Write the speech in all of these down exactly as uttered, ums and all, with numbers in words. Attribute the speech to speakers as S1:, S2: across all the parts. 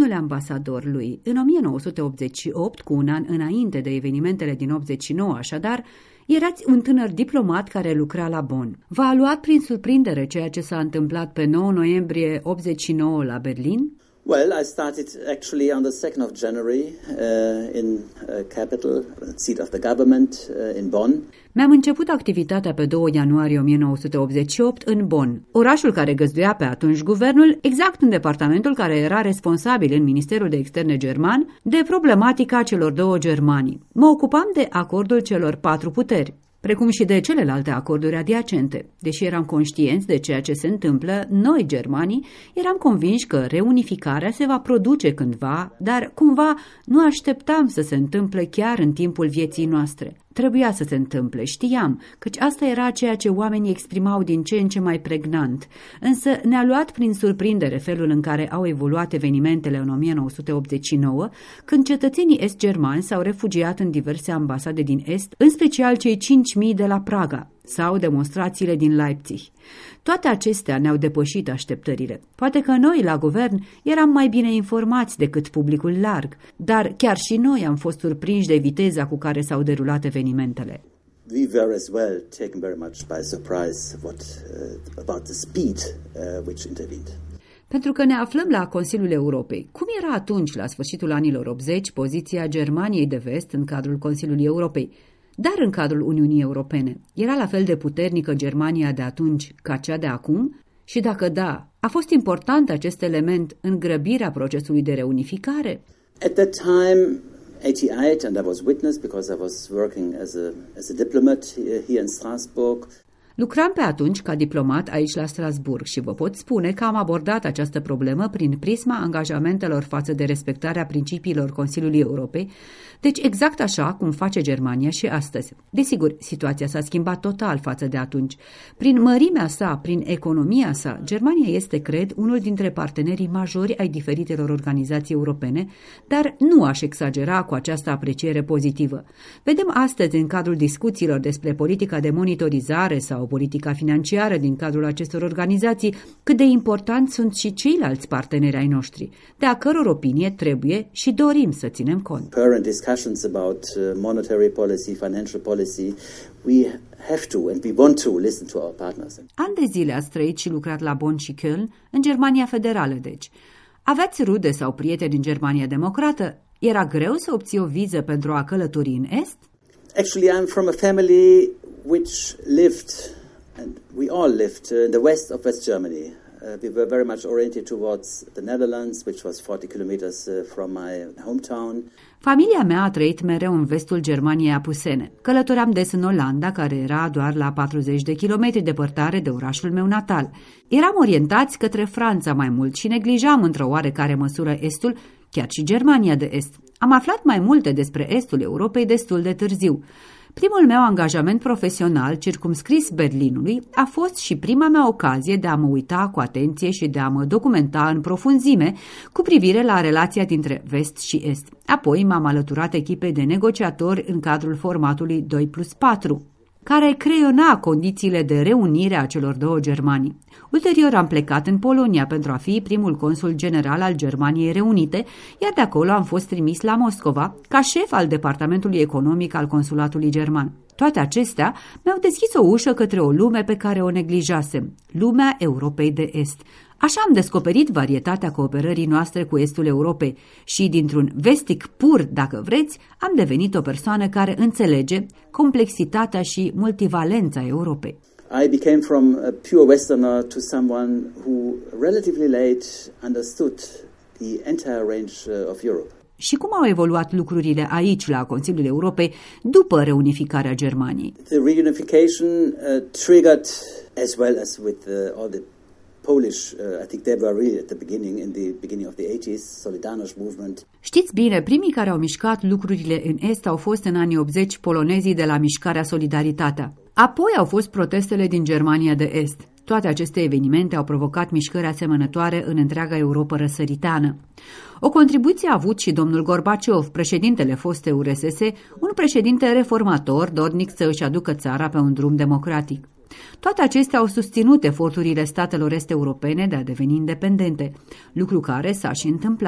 S1: Domnule ambasador lui, în o mie nouă sute optzeci și opt, cu un an înainte de evenimentele din optzeci și nouă, așadar, erați un tânăr diplomat care lucra la Bonn. V-a luat prin surprindere ceea ce s-a întâmplat pe nouă noiembrie optzeci și nouă la Berlin?
S2: Well, I started actually on the second of January uh, in uh, capital, seat of the government uh, in Bonn.
S1: Mi-am început activitatea pe doi ianuarie o mie nouă sute optzeci și opt în Bonn, orașul care găzduia pe atunci guvernul, exact în departamentul care era responsabil în Ministerul de Externe german de problematica celor două Germanii. Mă ocupam de acordul celor patru puteri, precum și de celelalte acorduri adiacente. Deși eram conștienți de ceea ce se întâmplă, noi, germanii, eram convinși că reunificarea se va produce cândva, dar cumva nu așteptam să se întâmple chiar în timpul vieții noastre. Trebuia să se întâmple, știam, căci asta era ceea ce oamenii exprimau din ce în ce mai pregnant. Însă ne-a luat prin surprindere felul în care au evoluat evenimentele în o mie nouă sute optzeci și nouă, când cetățenii est-germani s-au refugiat în diverse ambasade din Est, în special cei cinci mii de la Praga, sau demonstrațiile din Leipzig. Toate acestea ne-au depășit așteptările. Poate că noi, la guvern, eram mai bine informați decât publicul larg, dar chiar și noi am fost surprinși de viteza cu care s-au derulat evenimentele.
S2: We were as well taken very much by surprise what, uh, about the speed uh, which intervened.
S1: Pentru că ne aflăm la Consiliul Europei. Cum era atunci, la sfârșitul anilor optzeci, poziția Germaniei de Vest în cadrul Consiliului Europei? Dar în cadrul Uniunii Europene, era la fel de puternică Germania de atunci ca cea de acum? Și dacă da, a fost important acest element în grăbirea procesului de reunificare?
S2: At that time, eighty-eight, and I was witness because I was working as a, as a diplomat here in Strasbourg.
S1: Lucram pe atunci ca diplomat aici la Strasburg și vă pot spune că am abordat această problemă prin prisma angajamentelor față de respectarea principiilor Consiliului Europei, deci exact așa cum face Germania și astăzi. Desigur, situația s-a schimbat total față de atunci. Prin mărimea sa, prin economia sa, Germania este, cred, unul dintre partenerii majori ai diferitelor organizații europene, dar nu aș exagera cu această apreciere pozitivă. Vedem astăzi, în cadrul discuțiilor despre politica de monitorizare sau politica financiară din cadrul acestor organizații, cât de importanți sunt și ceilalți parteneri ai noștri, de a căror opinie trebuie și dorim să ținem cont.
S2: Current discussions about monetary policy, financial policy, we have to and we want to listen to our partners.
S1: Ani de zile ați trăit și lucrat la Bonn și Köln, în Germania Federală, deci. Aveați rude sau prieteni în Germania Democrată? Era greu să obții o viză pentru a călători în Est?
S2: Actually, I'm from a family which lived, and we all lived, uh, in the west of West Germany. Uh, we were very much oriented towards the Netherlands, which was forty kilometers uh, from my hometown.
S1: Familia mea a trăit mereu în vestul Germaniei apusene. Călătoream des în Olanda, care era doar la patruzeci de kilometri departare de orașul meu natal. Eram orientați către Franța mai mult și neglijam într-o oarecare măsură Estul, chiar și Germania de Est. Am aflat mai multe despre Estul Europei destul de târziu. Primul meu angajament profesional, circumscris Berlinului, a fost și prima mea ocazie de a mă uita cu atenție și de a mă documenta în profunzime cu privire la relația dintre Vest și Est. Apoi m-am alăturat echipei de negociatori în cadrul formatului doi plus patru, care creiona condițiile de reunire a celor două Germanii. Ulterior am plecat în Polonia pentru a fi primul consul general al Germaniei Reunite, iar de acolo am fost trimis la Moscova ca șef al departamentului economic al consulatului german. Toate acestea mi-au deschis o ușă către o lume pe care o neglijasem, lumea Europei de Est. Așa am descoperit varietatea cooperării noastre cu Estul Europei și, dintr-un vestic pur, dacă vreți, am devenit o persoană care înțelege complexitatea și multivalența Europei.
S2: I became from a pure Westerner to someone who relatively late understood the entire range of Europe.
S1: Și cum au evoluat lucrurile aici, la Consiliul Europei, după reunificarea Germaniei?
S2: The reunification uh, triggered, as well as with uh, all the Polish, uh, I think they were really at the beginning, in the beginning of the eighties, Solidarność movement.
S1: Știți bine, primii care au mișcat lucrurile în Est au fost în anii optzeci polonezii de la mișcarea Solidaritatea. Apoi au fost protestele din Germania de Est. Toate aceste evenimente au provocat mișcări asemănătoare în întreaga Europă răsăriteană. O contribuție a avut și domnul Gorbaciov, președintele foste U R S S, un președinte reformator dornic să își aducă țara pe un drum democratic. Toate acestea au susținut eforturile statelor est-europene de a deveni independente, lucru care s-a și întâmplat.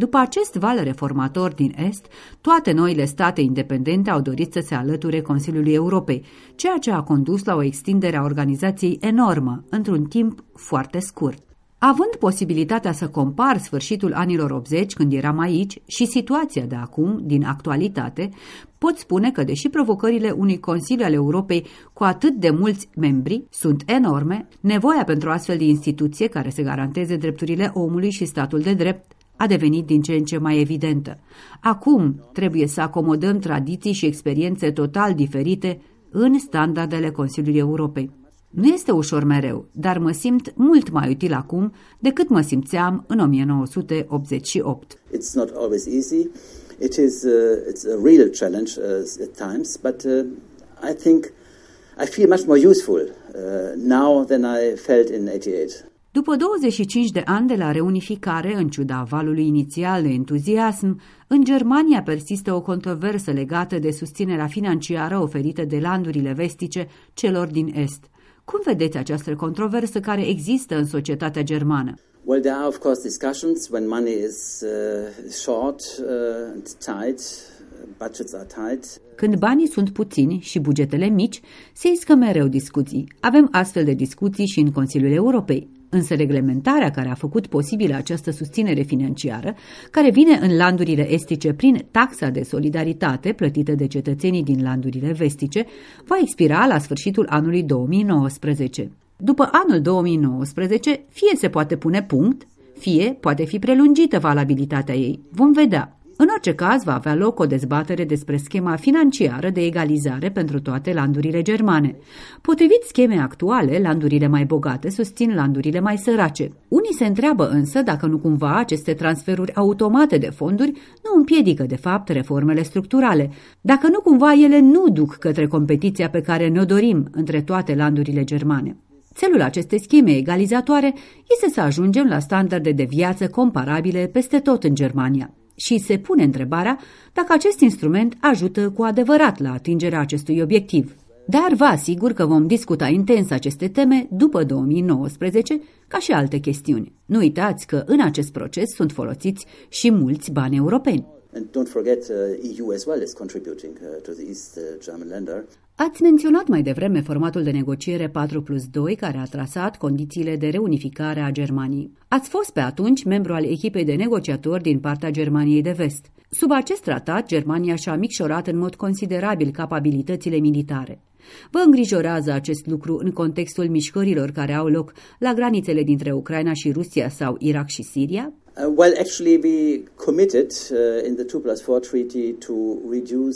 S1: După acest val reformator din Est, toate noile state independente au dorit să se alăture Consiliului Europei, ceea ce a condus la o extindere a organizației enormă, într-un timp foarte scurt. Având posibilitatea să compar sfârșitul anilor optzeci, când eram aici, și situația de acum, din actualitate, pot spune că, deși provocările unui Consiliu al Europei cu atât de mulți membri sunt enorme, nevoia pentru o astfel de instituție care să garanteze drepturile omului și statul de drept a devenit din ce în ce mai evidentă. Acum trebuie să acomodăm tradiții și experiențe total diferite în standardele Consiliului Europei. Nu este ușor mereu, dar mă simt mult mai util acum decât mă simțeam în o mie nouă sute optzeci și opt.
S2: It's not always easy. It is uh, it's a real challenge uh, at times, but uh, I think I feel much more useful uh, now than I felt in eighty-eight.
S1: După douăzeci și cinci de ani de la reunificare, în ciuda valului inițial de entuziasm, în Germania persistă o controversă legată de susținerea financiară oferită de landurile vestice celor din Est. Cum vedeți această controversă care există în societatea germană?
S2: Well, there are of course discussions when money is uh, short uh, and tight, budgets are tight.
S1: Când banii sunt puțini și bugetele mici, se iscă mereu discuții. Avem astfel de discuții și în Consiliul Europei. Însă reglementarea care a făcut posibilă această susținere financiară, care vine în landurile estice prin taxa de solidaritate plătită de cetățenii din landurile vestice, va expira la sfârșitul anului două mii nouăsprezece. După anul două mii nouăsprezece, fie se poate pune punct, fie poate fi prelungită valabilitatea ei. Vom vedea. În orice caz, va avea loc o dezbatere despre schema financiară de egalizare pentru toate landurile germane. Potrivit schemei actuale, landurile mai bogate susțin landurile mai sărace. Unii se întreabă însă dacă nu cumva aceste transferuri automate de fonduri nu împiedică de fapt reformele structurale, dacă nu cumva ele nu duc către competiția pe care ne-o dorim între toate landurile germane. Țelul acestei scheme egalizatoare este să ajungem la standarde de viață comparabile peste tot în Germania. Și se pune întrebarea dacă acest instrument ajută cu adevărat la atingerea acestui obiectiv. Dar vă asigur că vom discuta intens aceste teme după două mii nouăsprezece, ca și alte chestiuni. Nu uitați că în acest proces sunt folosiți și mulți bani europeni.
S2: And don't forget, uh, E U as well is contributing uh, to the East uh, German Länder.
S1: Ați menționat mai devreme formatul de negociere patru plus doi care a trasat condițiile de reunificare a Germaniei. Ați fost pe atunci membru al echipei de negociatori din partea Germaniei de Vest. Sub acest tratat, Germania și-a micșorat în mod considerabil capabilitățile militare. Vă îngrijorează acest lucru în contextul mișcărilor care au loc la granițele dintre Ucraina și Rusia sau Irak și Siria?
S2: Uh, well, actually, we committed uh, in the two plus four treaty to reduce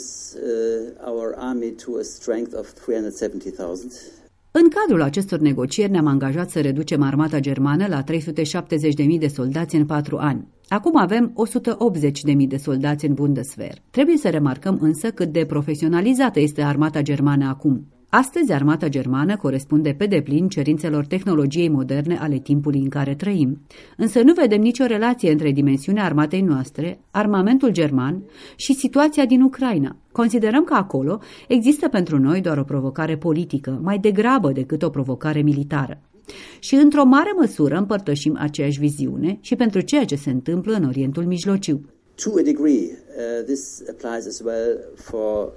S2: uh, our army to a strength of three hundred seventy thousand.
S1: În cadrul acestor negocieri ne-am angajat să reducem armata germană la trei sute șaptezeci de mii de soldați în patru ani. Acum avem o sută optzeci de mii de soldați în Bundeswehr. Trebuie să remarcăm însă cât de profesionalizată este armata germană acum. Astăzi, armata germană corespunde pe deplin cerințelor tehnologiei moderne ale timpului în care trăim. Însă nu vedem nicio relație între dimensiunea armatei noastre, armamentul german și situația din Ucraina. Considerăm că acolo există pentru noi doar o provocare politică, mai degrabă decât o provocare militară. Și într-o mare măsură împărtășim aceeași viziune și pentru ceea ce se întâmplă în Orientul Mijlociu.
S2: To a degree, uh, this applies as well for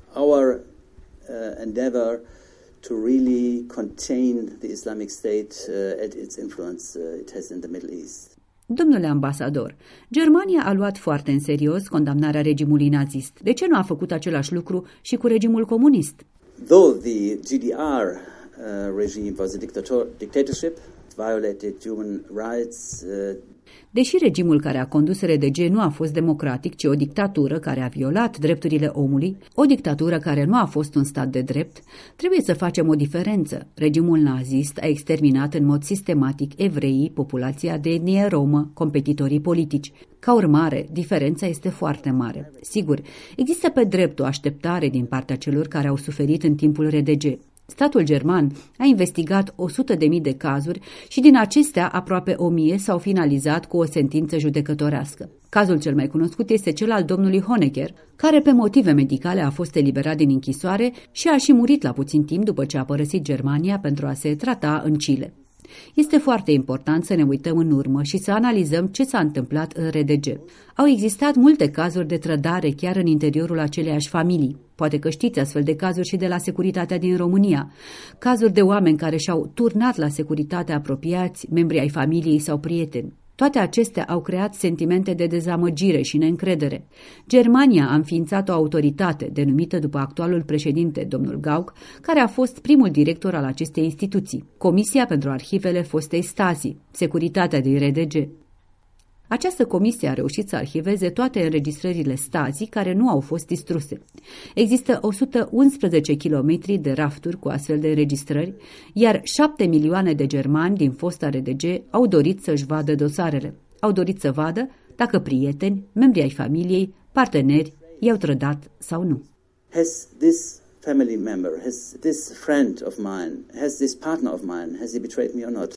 S2: our Uh, endeavor to really contain the Islamic State uh, at its influence uh, it has in the Middle East.
S1: Domnule ambasador, Germania a luat foarte în serios condamnarea regimului nazist. De ce nu a făcut același lucru și cu regimul comunist?
S2: Though the G D R uh, regime was a dictator- dictatorship, violated human rights. Uh,
S1: Deși regimul care a condus R D G nu a fost democratic, ci o dictatură care a violat drepturile omului, o dictatură care nu a fost un stat de drept, trebuie să facem o diferență. Regimul nazist a exterminat în mod sistematic evreii, populația de etnie romă, competitorii politici. Ca urmare, diferența este foarte mare. Sigur, există pe drept o așteptare din partea celor care au suferit în timpul R D G. Statul german a investigat o sută de mii de cazuri și din acestea aproape o mie s-au finalizat cu o sentință judecătorească. Cazul cel mai cunoscut este cel al domnului Honecker, care pe motive medicale a fost eliberat din închisoare și a și murit la puțin timp după ce a părăsit Germania pentru a se trata în Chile. Este foarte important să ne uităm în urmă și să analizăm ce s-a întâmplat în R D G. Au existat multe cazuri de trădare chiar în interiorul aceleiași familii. Poate că știți astfel de cazuri și de la securitatea din România. Cazuri de oameni care și-au turnat la securitate apropiați, membri ai familiei sau prieteni. Toate acestea au creat sentimente de dezamăgire și neîncredere. Germania a înființat o autoritate, denumită după actualul președinte, domnul Gauck, care a fost primul director al acestei instituții, Comisia pentru Arhivele fostei Stasi, Securitatea din R D G. Această comisie a reușit să arhiveze toate înregistrările Stasi care nu au fost distruse. Există o sută unsprezece kilometri de rafturi cu astfel de înregistrări, iar șapte milioane de germani din fosta R D G au dorit să-și vadă dosarele. Au dorit să vadă dacă prieteni, membri ai familiei, parteneri i-au trădat sau nu.
S2: Has this family member, has this friend of mine, has this partner of mine, has he betrayed me or not?